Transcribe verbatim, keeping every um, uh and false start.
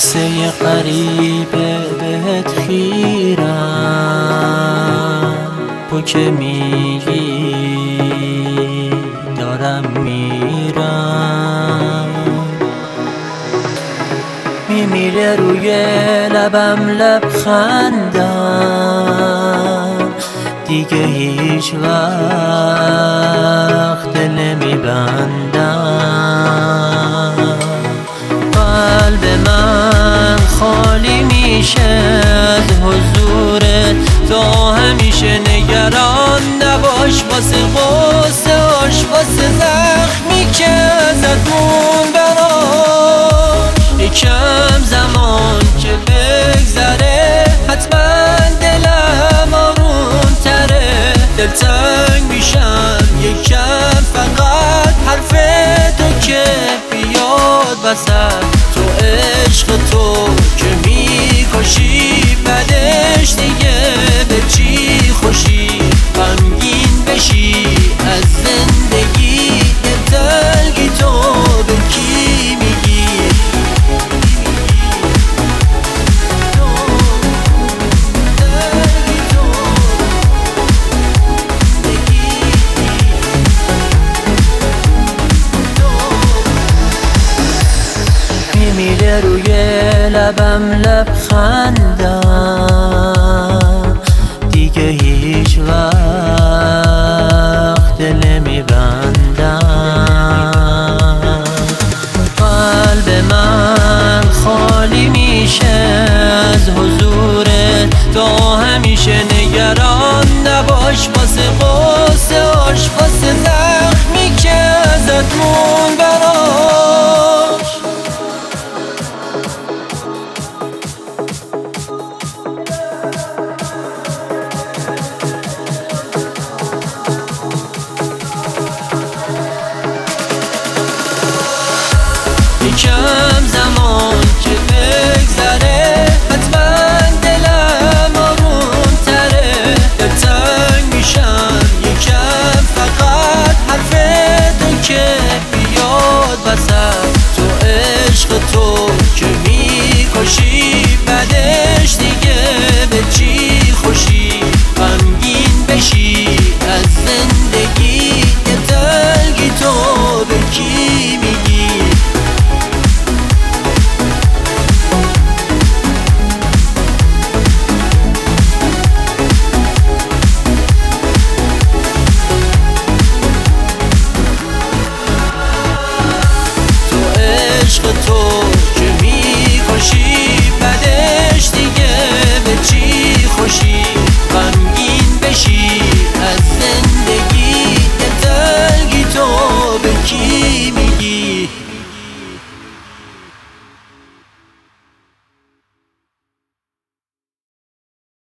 قصه غریبه بهت خیرم، تو که میگی دارم میرم، میمیره روی لبم لبخندم، دیگه هیچ وقت دل نمیبندم. قلب من خالی میشه از حضورت، تو همیشه نگران نباش واسه غصه‌اش، واسه زخمی که ازت مون براش. یکم زمان که بگذره حتما دلم آروم تره، دلتنگ میشم یکم فقط حرف تو که بیاد وسط. تو عشق تو که میکشی بعدش دیگه به چی خوشی؟ غمگین بشی از زندگی، یه تلگی تو به کی میگی؟ میمیره روی لبم لبخندم، دیگه هیچ وقت دل نمیبندم. قلب من خالی میشه از حضورت، تو همیشه نگران نباش واسه غصه‌اش، واسه زخمی که ازت مون براش. یکم زمان که بگذره حتما دلم آروم تره، دلتنگ میشم یکم فقط حرف تو که بیاد وسط. تو عشق تو که میکشی بعدش دیگه به چی خوشی؟ غمگین بشی از زندگی، یه تلگی تو به کی میگی؟ عشق تو